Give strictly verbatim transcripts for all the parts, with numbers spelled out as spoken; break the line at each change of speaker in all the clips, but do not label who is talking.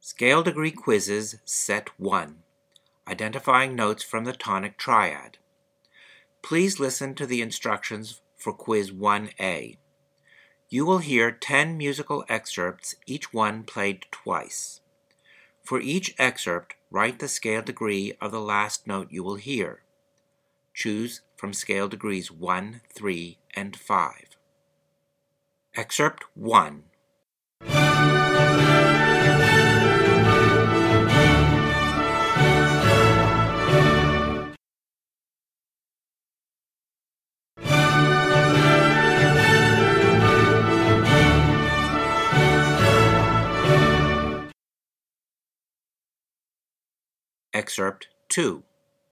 Scale Degree Quizzes, Set one. Identifying Notes from the Tonic Triad. Please listen to the instructions for Quiz one A. You will hear ten musical excerpts, each one played twice. For each excerpt, write the scale degree of the last note you will hear. Choose from scale degrees one, three, and five. Excerpt one. Excerpt two.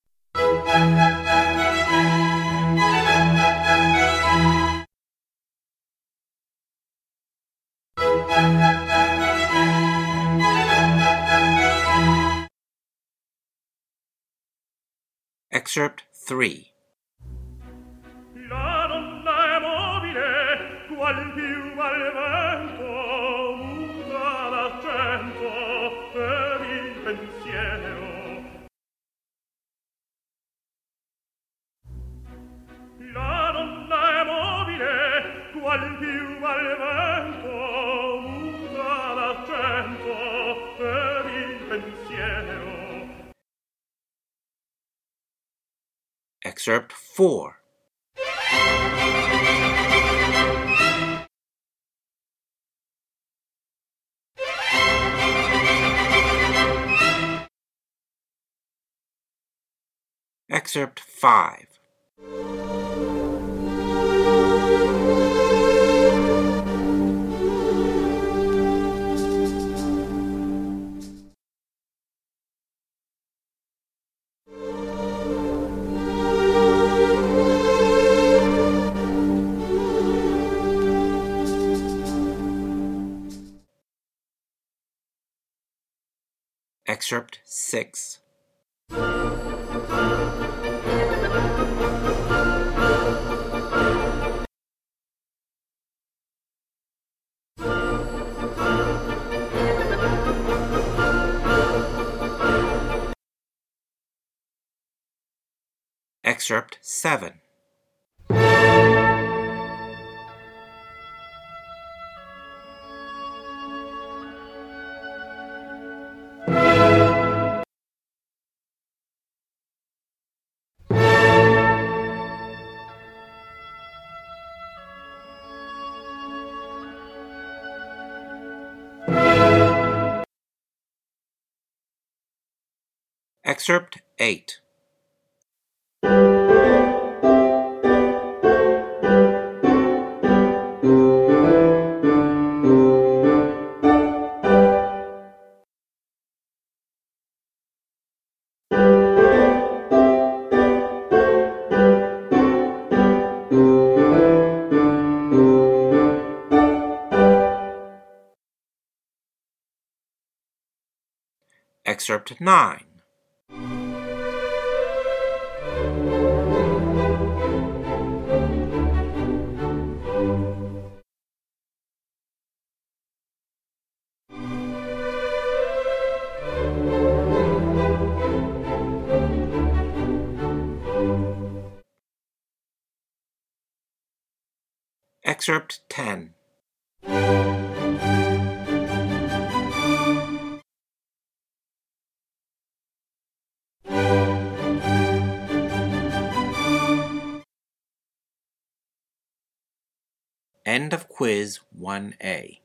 Excerpt three.
La donna è mobile, qual piuma al vento, muta d'accento per il pensiero. La donna è mobile, qual piuma al vento, muta d'accento per il pensiero.
Excerpt four. Excerpt five. Excerpt six. Excerpt seven. Excerpt eight. Excerpt nine. Excerpt ten. End of Quiz one A.